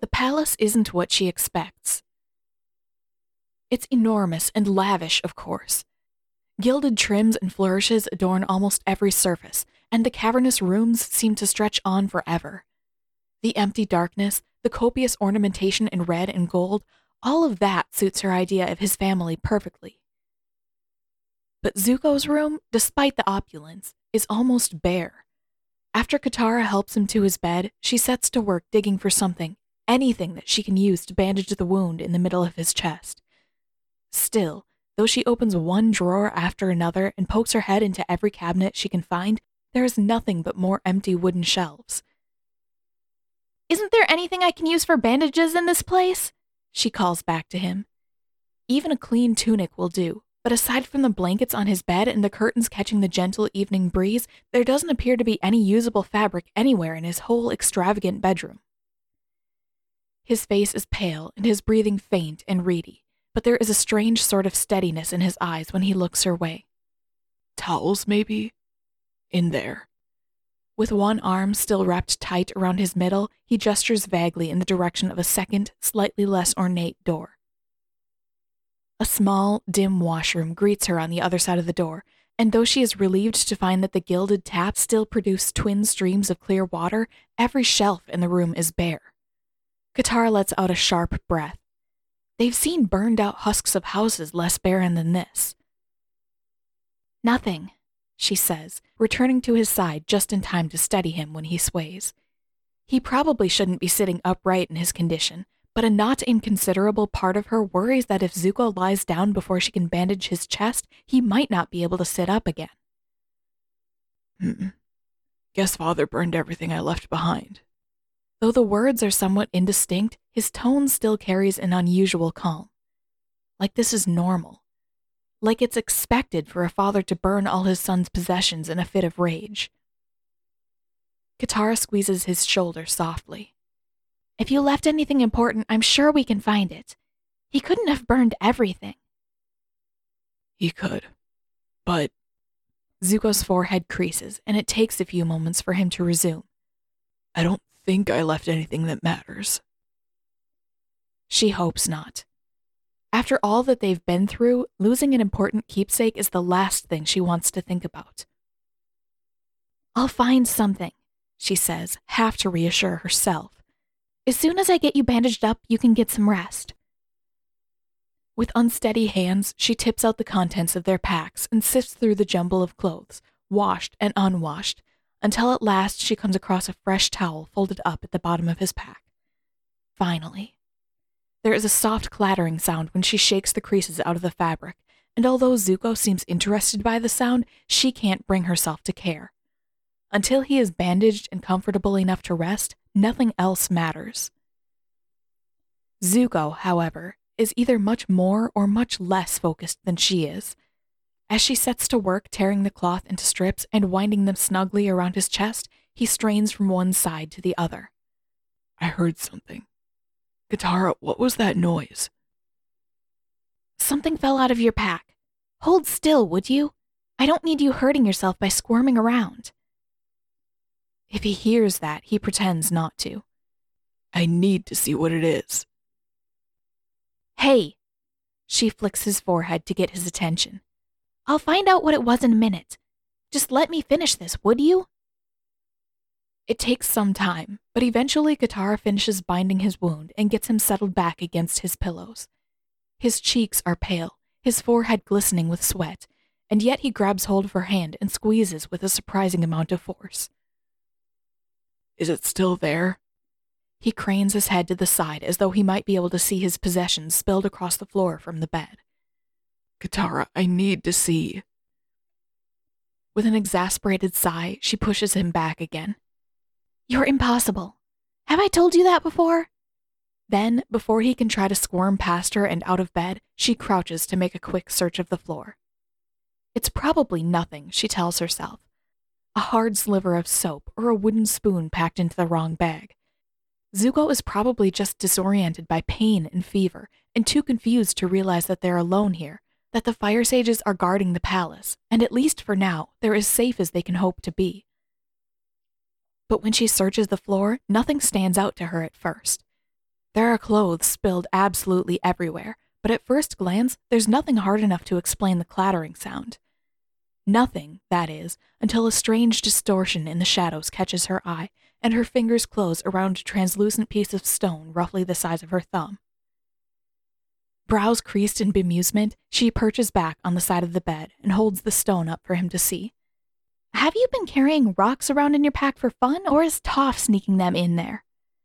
the palace isn't what she expects. It's enormous and lavish, of course. Gilded trims and flourishes adorn almost every surface, and the cavernous rooms seem to stretch on forever. The empty darkness, the copious ornamentation in red and gold, all of that suits her idea of his family perfectly. But Zuko's room, despite the opulence, is almost bare. After Katara helps him to his bed, she sets to work digging for something, anything that she can use to bandage the wound in the middle of his chest. Still, though she opens one drawer after another and pokes her head into every cabinet she can find, there is nothing but more empty wooden shelves. "Isn't there anything I can use for bandages in this place?" she calls back to him. Even a clean tunic will do, but aside from the blankets on his bed and the curtains catching the gentle evening breeze, there doesn't appear to be any usable fabric anywhere in his whole extravagant bedroom. His face is pale and his breathing faint and reedy, but there is a strange sort of steadiness in his eyes when he looks her way. "Towels, maybe? In there." With one arm still wrapped tight around his middle, he gestures vaguely in the direction of a second, slightly less ornate door. A small, dim washroom greets her on the other side of the door, and though she is relieved to find that the gilded taps still produce twin streams of clear water, every shelf in the room is bare. Katara lets out a sharp breath. They've seen burned-out husks of houses less barren than this. "Nothing," she says, returning to his side just in time to steady him when he sways. He probably shouldn't be sitting upright in his condition, but a not inconsiderable part of her worries that if Zuko lies down before she can bandage his chest, he might not be able to sit up again. Guess Father burned everything I left behind." Though the words are somewhat indistinct, his tone still carries an unusual calm. Like this is normal. Like it's expected for a father to burn all his son's possessions in a fit of rage. Katara squeezes his shoulder softly. "If you left anything important, I'm sure we can find it. He couldn't have burned everything." "He could. But..." Zuko's forehead creases, and it takes a few moments for him to resume. "I don't think I left anything that matters." She hopes not. After all that they've been through, losing an important keepsake is the last thing she wants to think about. "I'll find something," she says, half to reassure herself. "As soon as I get you bandaged up, you can get some rest." With unsteady hands, she tips out the contents of their packs and sifts through the jumble of clothes, washed and unwashed, until at last she comes across a fresh towel folded up at the bottom of his pack. Finally. There is a soft clattering sound when she shakes the creases out of the fabric, and although Zuko seems interested by the sound, she can't bring herself to care. Until he is bandaged and comfortable enough to rest, nothing else matters. Zuko, however, is either much more or much less focused than she is. As she sets to work tearing the cloth into strips and winding them snugly around his chest, he strains from one side to the other. "I heard something. Katara, what was that noise?" "Something fell out of your pack. Hold still, would you? I don't need you hurting yourself by squirming around." If he hears that, he pretends not to. "I need to see what it is." "Hey!" She flicks his forehead to get his attention. "I'll find out what it was in a minute. Just let me finish this, would you?" It takes some time, but eventually Katara finishes binding his wound and gets him settled back against his pillows. His cheeks are pale, his forehead glistening with sweat, and yet he grabs hold of her hand and squeezes with a surprising amount of force. "Is it still there?" He cranes his head to the side as though he might be able to see his possessions spilled across the floor from the bed. "Katara, I need to see." With an exasperated sigh, she pushes him back again. "You're impossible. Have I told you that before?" Then, before he can try to squirm past her and out of bed, she crouches to make a quick search of the floor. It's probably nothing, she tells herself. A hard sliver of soap or a wooden spoon packed into the wrong bag. Zuko is probably just disoriented by pain and fever and too confused to realize that they're alone here, that the fire sages are guarding the palace, and at least for now, they're as safe as they can hope to be. But when she searches the floor, nothing stands out to her at first. There are clothes spilled absolutely everywhere, but at first glance, there's nothing hard enough to explain the clattering sound. Nothing, that is, until a strange distortion in the shadows catches her eye, and her fingers close around a translucent piece of stone roughly the size of her thumb. Brows creased in bemusement, she perches back on the side of the bed and holds the stone up for him to see. Have you been carrying rocks around in your pack for fun, or is Toph sneaking them in there?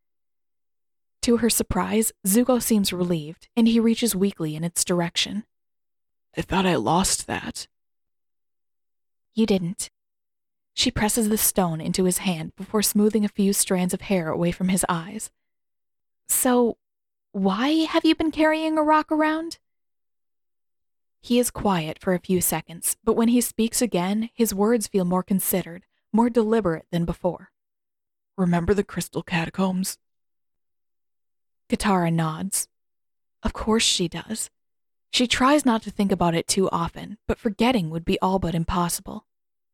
To her surprise, Zuko seems relieved, and he reaches weakly in its direction. I thought I lost that. You didn't. She presses the stone into his hand before smoothing a few strands of hair away from his eyes. So, why have you been carrying a rock around? He is quiet for a few seconds, but when he speaks again, his words feel more considered, more deliberate than before. Remember the crystal catacombs? Katara nods. Of course she does. She tries not to think about it too often, but forgetting would be all but impossible.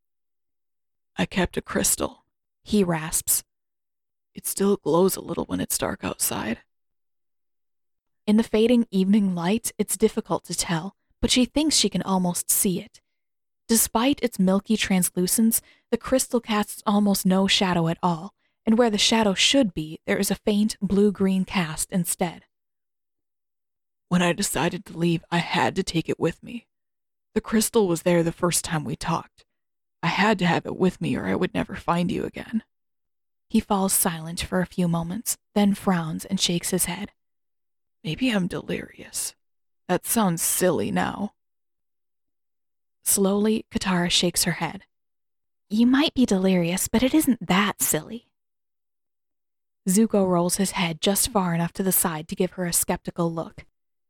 I kept a crystal, he rasps. It still glows a little when it's dark outside. In the fading evening light, it's difficult to tell, but she thinks she can almost see it. Despite its milky translucence, the crystal casts almost no shadow at all, and where the shadow should be, there is a faint blue-green cast instead. When I decided to leave, I had to take it with me. The crystal was there the first time we talked. I had to have it with me or I would never find you again. He falls silent for a few moments, then frowns and shakes his head. Maybe I'm delirious. That sounds silly now. Slowly, Katara shakes her head. You might be delirious, but it isn't that silly. Zuko rolls his head just far enough to the side to give her a skeptical look.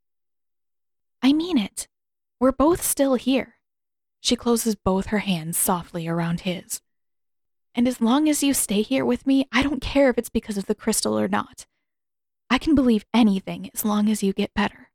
I mean it. We're both still here. She closes both her hands softly around his. And as long as you stay here with me, I don't care if it's because of the crystal or not. I can believe anything as long as you get better.